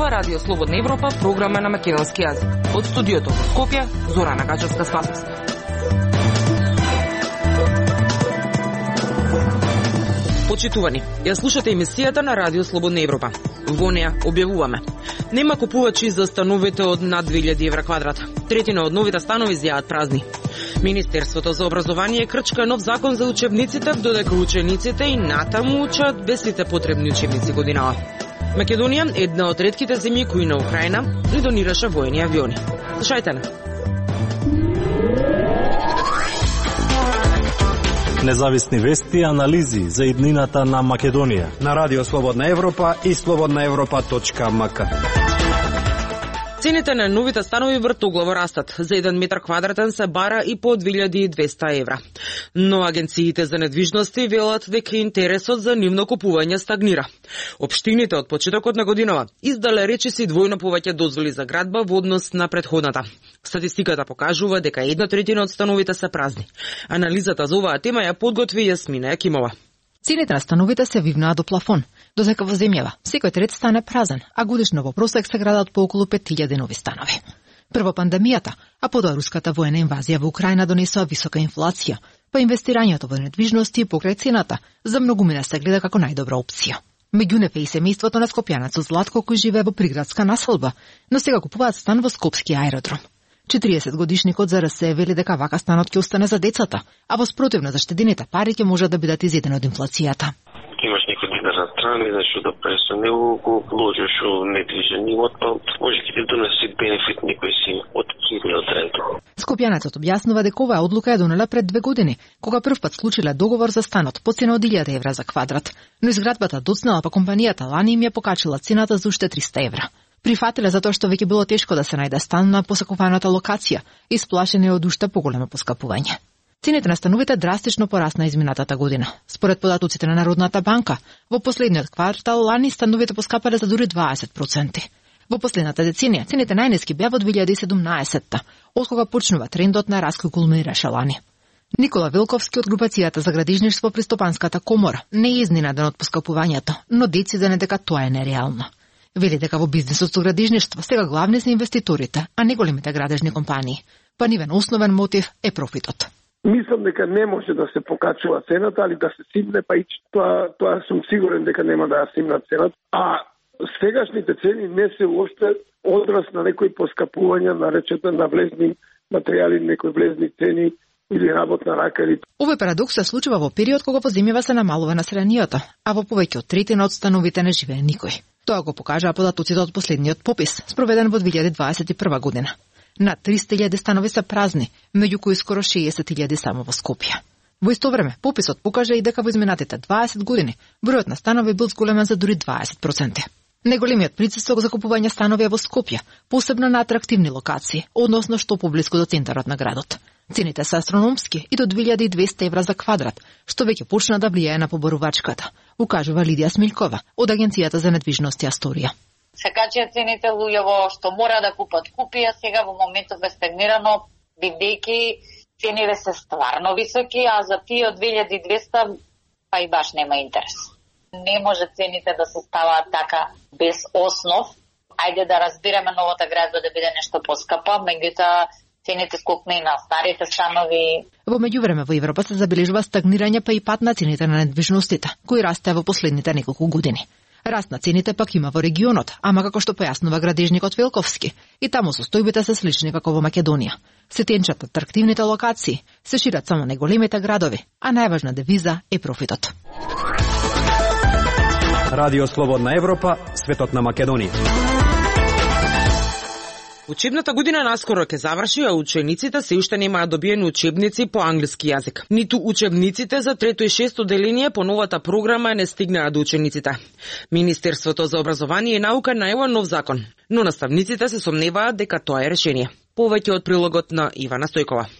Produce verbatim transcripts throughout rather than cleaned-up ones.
Ова Радио Слободна Европа, програма на македонски јазик. Од студиото во Скопје, Зорана Гачевска-Спасовска. Почитувани, ја слушате емисијата на Радио Слободна Европа. Во неја објавуваме: нема купувачи за становите од над две илјади евра квадрат. Третина од новите станови зјаат празни. Министерството за образование крчка нов закон за учебниците, додека учениците и натаму учат без сите потребни учебници годинава. Македонија е една од ретките земји кои на Украина ни донираше воени авиони. Слушајте на. Независни вести и анализи за иднината на Македонија на Радио Слободна Европа и слободна европа точка ем ка. Цените на новите станови вртоглаво растат. За еден метар квадратен се бара и по две илјади и двесте евра. Но агенциите за недвижности велат дека интересот за нивно купување стагнира. Општините од почетокот на годинава издале речиси двојно повеќе дозволи за градба во однос на претходната. Статистиката покажува дека една третина од становите се празни. Анализата за оваа тема ја подготви Јасмина Јакимова. Цените на становите се вивнаат до плафон, додека во земјава секој трет стане празен, а годишно во просек се градат по околу пет илјади нови станови. Прво пандемијата, а потоа руската воена инвазија во Украина донесоа висока инфлација, па инвестирањето во недвижности покрај цената за многумина се гледа како најдобра опција. Меѓу нив е и семејството на скопјанецот Златко кој живее во приградска населба, но сега купуваат стан во скопски аеродром. четириесет годишникот за РС вели дека вака станот ќе остане за децата, а во спротивно заштедените пари ќе можат да бидат изедени од инфлацијата. Имаш некој динар на страна, не знаеш што да правиш со него, го вложиш во недвижен имот, па може ќе ти донесе бенефит некој си од кирниот ренту. Скопјанецот објаснува дека оваа одлука ја донела пред две години, кога првпат склучиле договор за станот по цена од илјада евра за квадрат, но изградбата доцнела, па компанијата лани им ја покачила цената за уште триста евра. Прифатиле затоа што веќе било тешко да се најде стан на посакуваната локација, исплашени од уште поголемо поскапување. Цените на становите драстично порасна изминатата година. Според податоците на Народната банка, во последниот квартал лани становите поскапале за дури дваесет проценти. Во последната деценија цените најниски беа во две илјади и седумнаесетта, откога почнува трендот на раст кој кулминираше лани. Никола Вилковски од групацијата за градежништво при Стопанската комора не е изненаден од поскапувањето, но дециден дека тоа е нереално. Вели дека во бизнисот со градежништво сега главни се инвеститорите, а не големите градежни компании. Па нивен основен мотив е профитот. Мислам дека не може да се покачува цената, али да се симне, па и тоа, тоа сум сигурен дека нема да ја симнат цената. А сегашните цени не се уопште одраз на некои поскапувања, наречете на влезни материјали, некои влезни цени или работна рака. Или... Овој парадокс се случува во период кога во земјава се намалува населението, а во повеќе од третина од становите не живее никој. Тоа го покажаа податоците од последниот попис, спроведен во две илјади дваесет и прва година. Над триста илјади станови се празни, меѓу кои скоро шеесет илјади само во Скопје. Во исто време, пописот покажа и дека во изминатите дваесет години бројот на станови бил зголемен за дури дваесет проценти. Неголемиот притисок за купување станови е во Скопје, посебно на атрактивни локации, односно што поблиску до центарот на градот. Цените се астрономски и до две илјади и двесте евра за квадрат, што веќе почна да влијае на поборувачката, укажува Лидија Смилкова од Агенцијата за недвижности Асторија. Се качија цените луѓево што мора да купат купија, сега во моментот е стагнирано, бидејќи цените се стварно високи, а за тие од две илјади и двесте па и баш нема интерес. Не може цените да се ставаат така без основ. Ајде да разбираме новата градба да биде нешто поскапа, меѓутоа цените скокна и на старите станови. Во меѓувреме во Европа се забележува стагнирање па и пат на цените на недвижностите, кои расте во последните неколку години. Раст на цените пак има во регионот, ама како што појаснува градежникот Велковски, и таму состојбите се слични како во Македонија. Се тенчат атрактивните локации, се шират само најголемите градови, а најважна девиза е профитот. Радио Слободна Европа, светот на Македонија. Учебната година наскоро ќе заврши, а учениците се уште немаат добиени учебници по англиски јазик. Ниту учебниците за трето и шесто деление по новата програма не стигнаа до учениците. Министерството за образование и наука најава нов закон, но наставниците се сомневаат дека тоа е решение. Повеќе од прилогот на Ивана Стојкова.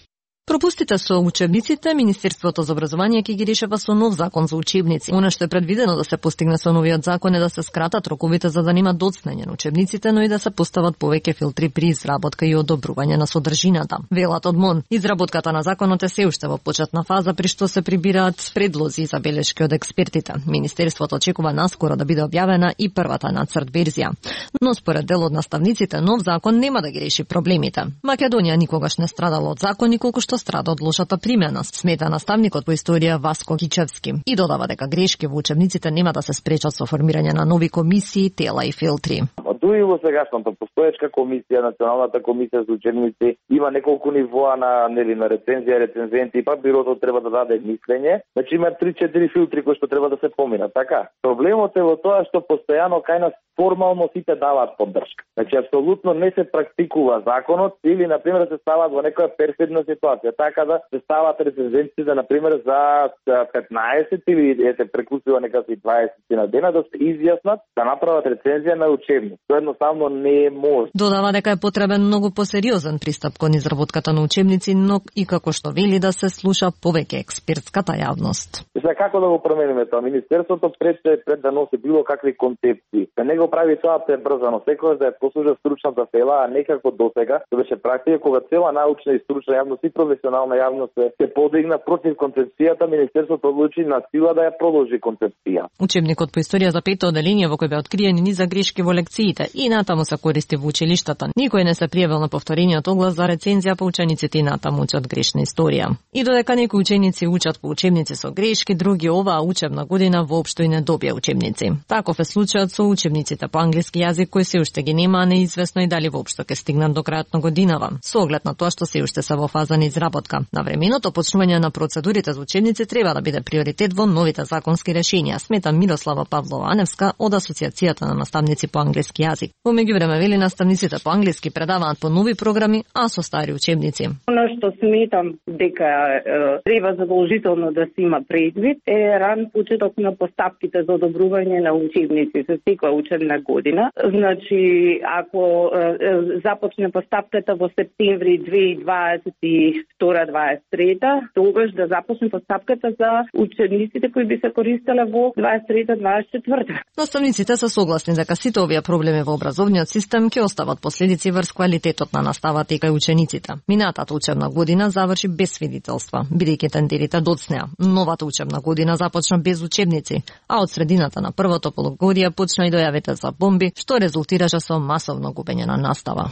Пропустите со учебниците, Министерството за образование ќе ги решава со нов закон за учебници. Она што е предвидено да се постигне со новиот закон е да се скратат роковите за да нема доцнење на учебниците, но и да се постават повеќе филтри при изработка и одобрување на содржината. Велат од МОН, изработката на законот е се уште во почетна фаза, при што се прибираат предлози и забелешки од експертите. Министерството очекува наскоро да биде објавена и првата нацрт верзија. Но според дел од наставниците, нов закон нема да ги реши проблемите. Македонија никогаш не страдала од закони колку што страда од лошата примена, смета наставникот по историја Васко Кичевски. И додава дека грешки во учебниците нема да се спречат со формирање на нови комисии, тела и филтри. Дури во сегашната постоечка комисија, Националната комисија за учебници, има неколку нивоа на нели на рецензија, рецензенти, па бирото треба да даде мислење. Значи има три-четири филтри кои што треба да се поминат, така? Проблемот е во тоа што постојано кај нас формално сите даваат поддршка. Значи апсолутно не се практикува законот или на пример се ставаат во некоја перфидна ситуација, така да се ставаат рецензенти за на пример за петнаесет или ете прекусува некако дваесет на дена да се изјаснат да направат рецензија на учебник. Тоа едноставно не е можно. Додава дека е потребен многу посериозен пристап кон изработката на учебници, но и како што вели да се слуша повеќе експертската јавност. За како да го промениме тоа? Министерството пред пред да носи било какви концепции. Да не го прави тоа пребрзано, секогаш да ја послужа стручната села, а не како досега, што беше практика кога цела научна и стручна јавност и професионална јавност се подигна против концепцијата, министерството одлучи на сила да ја продолжи концепција. Учебникот по историја за пето одделение во кој беа откриени низа грешки во лекциите и натаму се користи во училиштата. Никој не се пријавил на повторениот оглас за рецензија, па учениците и натаму учат грешна историја. И додека некои ученици учат по учебници со грешки, други оваа учебна година воопшто и не добија учебници. Таков е случајот со учебниците по англиски јазик кои се уште ги нема, неизвестно и дали воопшто ќе стигнат до крајот на годинава. Со оглед на тоа што се уште се во фаза на изработка. Навременото почнување на процедурите за учебници треба да биде приоритет во новите законски решенија, смета Мирослава Павлова-Аневска од Асоциацијата на наставници по англиски јазик. Во меѓувреме вели наставниците по англиски предаваат по нови програми, а со стари учебници. Оно што сметам дека е, треба задолжително да се има предвид е ран почеток на постапките за одобрување на учебници за секоја учебна година. Значи, ако е, е, започне постапката во септември две илјади дваесет и втора дваесет и трета, тогаш да започне постапката за учениците кои би се користеле во дваесет и трета дваесет и четврта. Наставниците се согласни дека сите овие проблеми во образовниот систем ќе остават последици врз квалитетот на наставата и кај учениците. Минатата учебна година заврши без свидетелства, бидејќи тендерите доцнеа. Новата учебна година започна без учебници, а од средината на првото полугодие почна и дојавите за бомби, што резултираше со масовно губење на настава.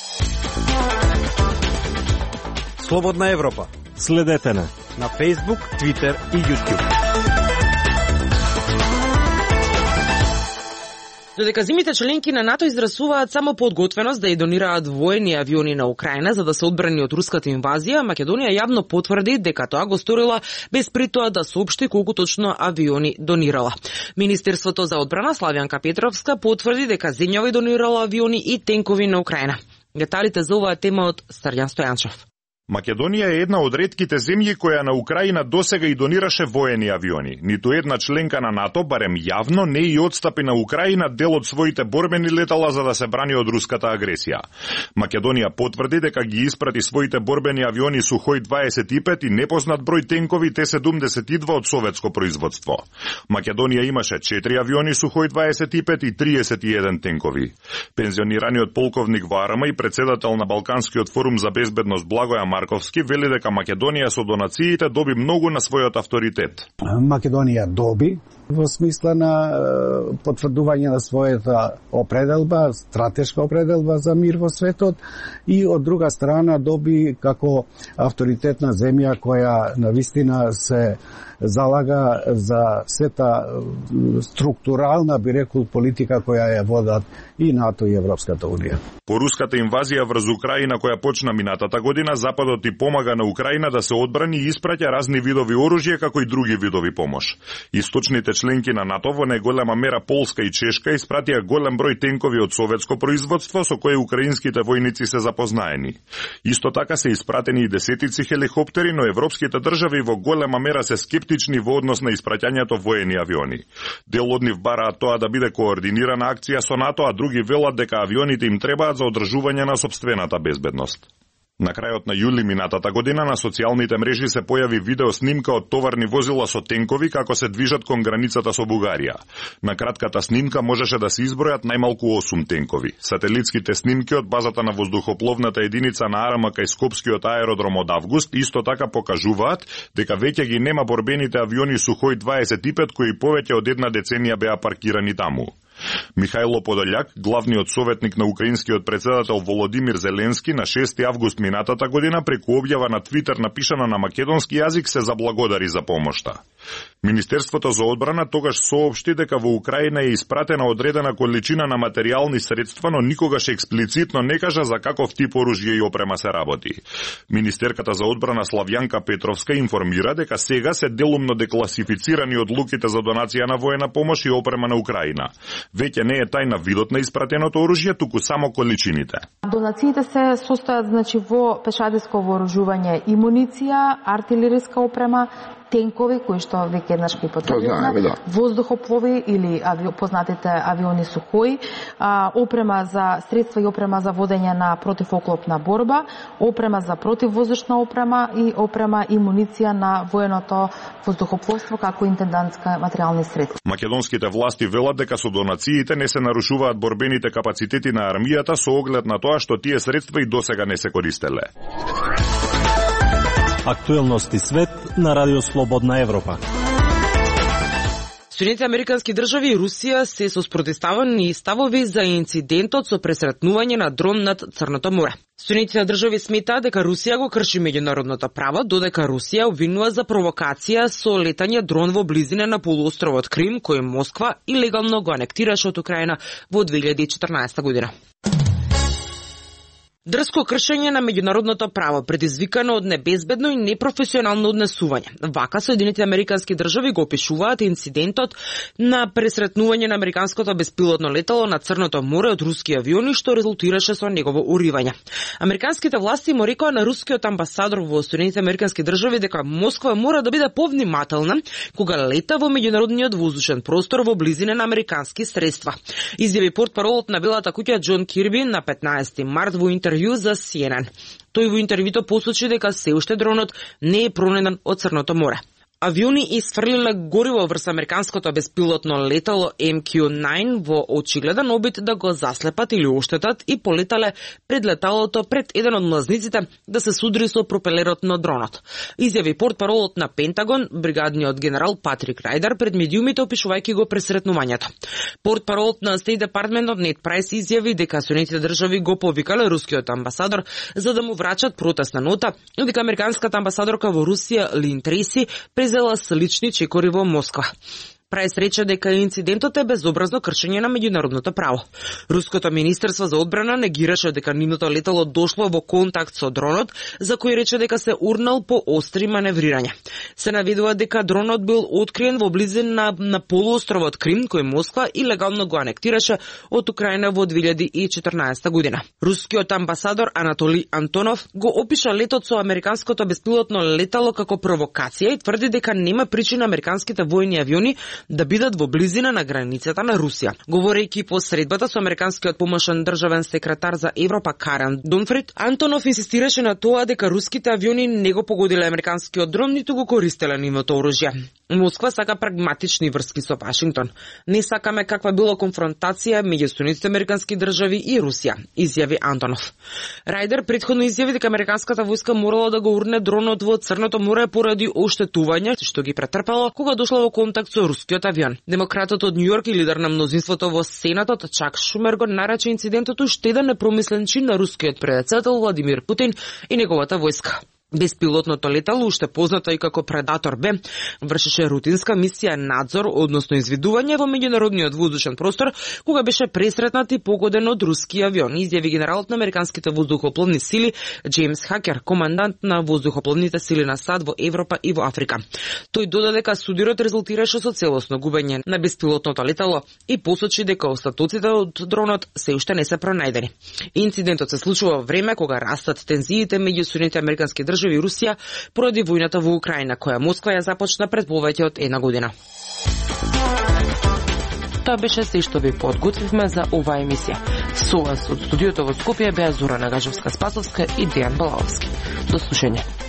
Слободна Европа. Следете на на Facebook, Twitter и YouTube. Додека земјите членки на НАТО изразуваат само подготвеност да ја донираат воени авиони на Украина за да се одбрани од руската инвазија, Македонија јавно потврди дека тоа го сторила без при тоа да соопшти колку точно авиони донирала. Министерството за одбрана Славјанка Петровска потврди дека земјава донирала авиони и тенкови на Украина. Деталите за оваа тема од Сарјан Стојанчев. Македонија е една од ретките земји која на Украина досега и донираше воени авиони. Ниту една членка на НАТО, барем јавно, не и отстапи на Украина дел од своите борбени летала за да се брани од руската агресија. Македонија потврди дека ги испрати своите борбени авиони Сухој дваесет и пет и непознат број тенкови Т седумдесет и два од советско производство. Македонија имаше четири авиони Сухој дваесет и пет и триесет и еден тенкови. Пензионираниот полковник во Арма и председател на Балканскиот форум за безбедност Благоја Марковски вели дека Македонија со донациите доби многу на својот авторитет. Македонија доби во смисла на потврдување на својата определба, стратешка определба за мир во светот и од друга страна доби како авторитетна земја која навистина се залага за сета структурална, би рекол, политика која ја водат и НАТО и Европската Унија. По руската инвазија врз Украина која почна минатата година, Западот и помага на Украина да се одбрани и испраќа разни видови оружје како и други видови помош. Источните членки на НАТО, во најголема мера Полска и Чешка, испратија голем број тенкови од советско производство со кои украинските војници се запознаени. Исто така се испратени и десетици хеликоптери, но европските држави во голема мера се скептични во однос на испраќањето воени авиони. Дел од нив бараат тоа да биде координирана акција со НАТО, а други велат дека авионите им требаат за одржување на сопствената безбедност. На крајот на јули минатата година на социјалните мрежи се појави видео снимка од товарни возила со тенкови како се движат кон границата со Бугарија. На кратката снимка можеше да се избројат најмалку осум тенкови. Сателитските снимки од базата на воздухопловната единица на АРМА кај Скопскиот аеродром од август исто така покажуваат дека веќе ги нема борбените авиони Сухој дваесет и пет кои повеќе од една деценија беа паркирани таму. Михајло Подољак, главниот советник на украинскиот председател Володимир Зеленски, на шести август минатата година преку објава на Твитер напишана на македонски јазик се заблагодари за помошта. Министерството за одбрана тогаш соопшти дека во Украина е испратена одредена количина на материјални средства, но никогаш експлицитно не кажа за каков тип оружје и опрема се работи. Министерката за одбрана Славјанка Петровска информира дека сега се делумно декласифицирани одлуките за донација на воена помош и опрема на Украина. Веќе не е тајна видот на испратеното оружје, туку само количините. Донациите се состојат значи во пешадиско вооружување и муниција, артилериска опрема, тенкови кои што веќе еднаш ги потребивме, да. Воздухоплови или ави, познатите авиони Сухој, а, опрема за средства и опрема за водење на противоклопна борба, опрема за противвоздушна опрема и опрема и муниција на военото воздухопловство како интендантска материјални средства. Македонските власти велат дека со донациите не се нарушуваат борбените капацитети на армијата со оглед на тоа што тие средства и досега не се користеле. Актуелности свет на Радио Слободна Европа. Соединените американски држави и Русија се со спротивставени ставови за инцидентот со пресретнување на дрон над Црното море. Соединетите држави сметаат дека Русија го крши меѓународното право, додека Русија обвинува за провокација со летање дрон во близина на полуостровот Крим, кој Москва илегално го анектираше од Украина во две илјади и четрнаесета година. Дрско кршење на меѓународното право, предизвикано од небезбедно и непрофесионално однесување. Вака Соединетите американски држави го опишуваат инцидентот на пресретнување на американското беспилотно летало на Црното море од руски авиони, што резултираше со негово уривање. Американските власти му рекоа на рускиот амбасадор во Соединетите американски држави дека Москва мора да биде повнимателна кога лета во меѓународниот воздушен простор во близина на американски средства. Изјави портпаролот на Белата куќа Џон Кирби на петнаесети март во интервју за Си Ен Ен. Тој во интервјуто посочи дека се уште дронот не е пронеден од Црното море. Авиони исфрлиле гориво врз американското беспилотно летало Ем Кју деветнаесет во очигледен обид да го заслепат или оштетат и полетале пред леталото пред еден од млазниците да се судри со пропелерот на дронот. Изјави портпаролот на Пентагон, бригадниот генерал Патрик Рајдер пред медиумите опишувајќи го пресретнувањето. Портпаролот на Стейт Департментот Нед Прајс изјави дека Соединетите држави го повикале рускиот амбасадор за да му врачат протестна нота и дека американската амбасадорка во Русија Лин Треси презела с лични чекори во Москва. Прајс рече дека инцидентот е безобразно кршење на меѓународното право. Руското министерство за одбрана негираше дека нивното летало дошло во контакт со дронот, за кој рече дека се урнал по остри маневрирање. Се наведува дека дронот бил откриен во близина на, на полуостровот Крим, кој Москва илегално го анектираше од Украина во две илјади и четрнаесета година. Рускиот амбасадор Анатолий Антонов го опиша летот со американското беспилотно летало како провокација и тврди дека нема причина американските војни авиони да бидат во близина на границата на Русија. Говорејќи по средбата со американскиот помошен државен секретар за Европа Карен Дунфрид, Антонов инсистираше на тоа дека руските авиони не го погодиле американскиот дрон, ниту го користеле нивното оружје. Москва сака прагматични врски со Вашингтон. Не сакаме каква било конфронтација меѓу Соединетите американски држави и Русија, изјави Антонов. Рајдер претходно изјави дека американската војска морала да го урне дронот во Црното море поради оштетување што ги претрпело кога дошло во контакт со рускиот авион. Демократот од Њујорк и лидер на мнозинството во Сенатот Чак Шумер го нарече инцидентот уште еден непромислен чин на рускиот председател Владимир Путин и неговата војска. Беспилотното летало, уште познато и како Предатор Б, вршеше рутинска мисија надзор, односно извидување во меѓународниот воздушен простор, кога беше пресретнат и погоден од руски авион, изјави генералот на американските воздухопловни сили Джеймс Хакер, командант на воздухопловните сили на САД во Европа и во Африка. Тој додаде дека судирот резултираше со целосно губење на беспилотното летало и посочи дека остатоците од дронот се уште не се пронајдени. Инцидентот се случува во време кога растат тензиите меѓу Соединетите американски држави и Русија поради војната во Украина, која Москва ја започна пред повеќе од една година. Тоа беше се што ви подготвивме за оваа емисија. Со вас од студиото во Скопје беа Зора Нагажевска-Спасовска и Дејан Балаовски. До слушање.